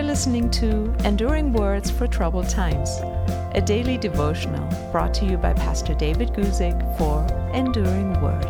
listening to Enduring Words for Troubled Times, a daily devotional brought to you by Pastor David Guzik for Enduring Word.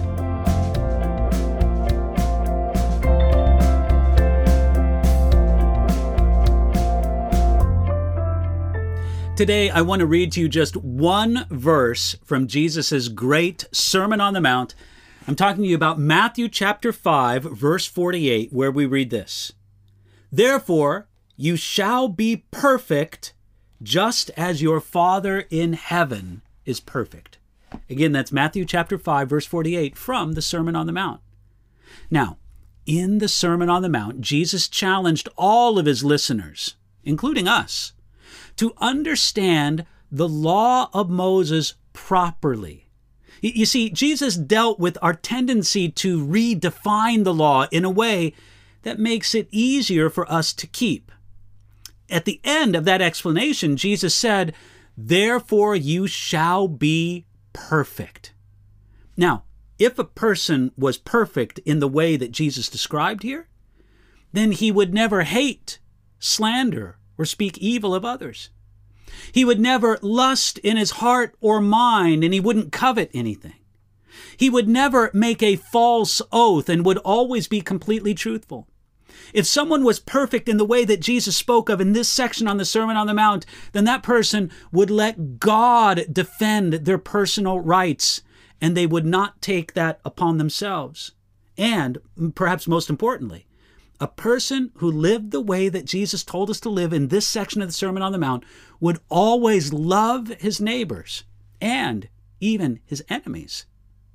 Today, I want to read to you just one verse from Jesus' great Sermon on the Mount. I'm talking to you about Matthew chapter 5, verse 48, where we read this. Therefore, you shall be perfect, just as your Father in heaven is perfect. Again, that's Matthew chapter 5, verse 48 from the Sermon on the Mount. Now, in the Sermon on the Mount, Jesus challenged all of his listeners, including us, to understand the law of Moses properly. You see, Jesus dealt with our tendency to redefine the law in a way that makes it easier for us to keep. At the end of that explanation, Jesus said, therefore you shall be perfect. Now, if a person was perfect in the way that Jesus described here, then he would never hate, slander, or speak evil of others. He would never lust in his heart or mind, and he wouldn't covet anything. He would never make a false oath and would always be completely truthful. If someone was perfect in the way that Jesus spoke of in this section on the Sermon on the Mount, then that person would let God defend their personal rights, and they would not take that upon themselves. And perhaps most importantly, a person who lived the way that Jesus told us to live in this section of the Sermon on the Mount would always love his neighbors and even his enemies.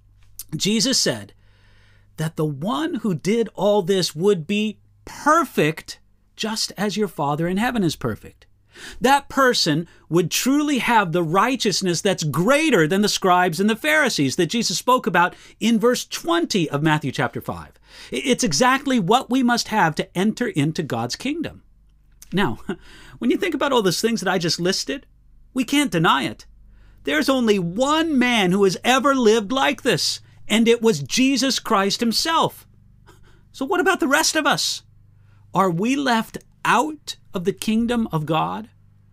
Jesus said that the one who did all this would be perfect, just as your Father in heaven is perfect. That person would truly have the righteousness that's greater than the scribes and the Pharisees that Jesus spoke about in verse 20 of Matthew chapter 5. It's exactly what we must have to enter into God's kingdom. Now, when you think about all those things that I just listed, we can't deny it. There's only one man who has ever lived like this, and it was Jesus Christ himself. So what about the rest of us? Are we left out of the kingdom of God?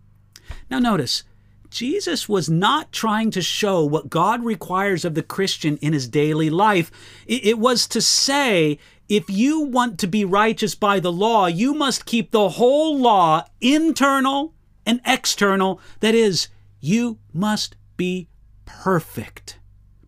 Now notice, Jesus was not trying to show what God requires of the Christian in his daily life. It was to say, if you want to be righteous by the law, you must keep the whole law, internal and external. That is, you must be perfect.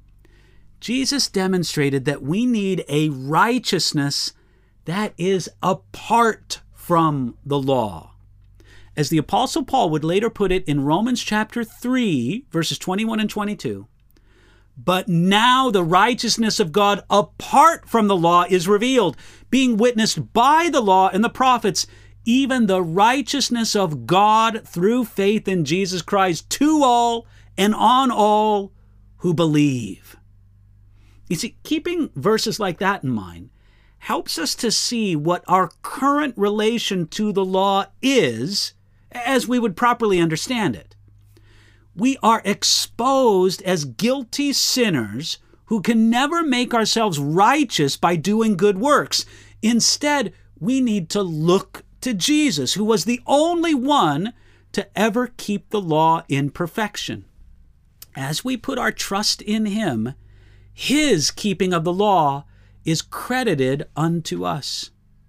Jesus demonstrated that we need a righteousness that is apart from the law. As the Apostle Paul would later put it in Romans chapter 3, verses 21 and 22, but now the righteousness of God apart from the law is revealed, being witnessed by the law and the prophets, even the righteousness of God through faith in Jesus Christ to all and on all who believe. You see, keeping verses like that in mind helps us to see what our current relation to the law is, as we would properly understand it. We are exposed as guilty sinners who can never make ourselves righteous by doing good works. Instead, we need to look to Jesus, who was the only one to ever keep the law in perfection. As we put our trust in him, his keeping of the law is credited unto us.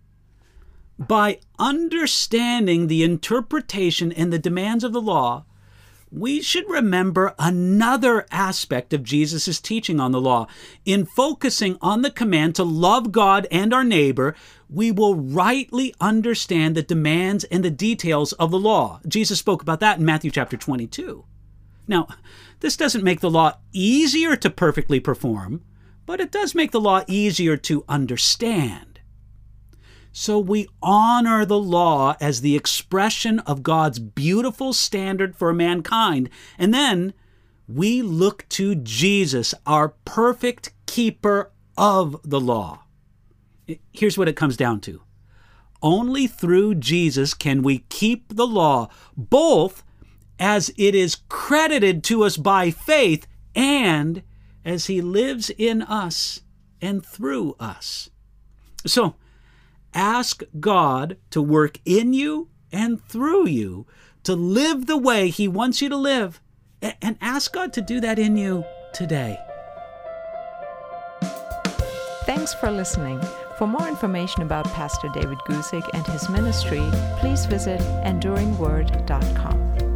By understanding the interpretation and the demands of the law, we should remember another aspect of Jesus' teaching on the law. In focusing on the command to love God and our neighbor, we will rightly understand the demands and the details of the law. Jesus spoke about that in Matthew chapter 22. Now, this doesn't make the law easier to perfectly perform, but it does make the law easier to understand. So we honor the law as the expression of God's beautiful standard for mankind. And then we look to Jesus, our perfect keeper of the law. Here's what it comes down to. Only through Jesus can we keep the law, both as it is credited to us by faith and as he lives in us and through us. So, ask God to work in you and through you to live the way He wants you to live. And ask God to do that in you today. Thanks for listening. For more information about Pastor David Guzik and his ministry, please visit enduringword.com.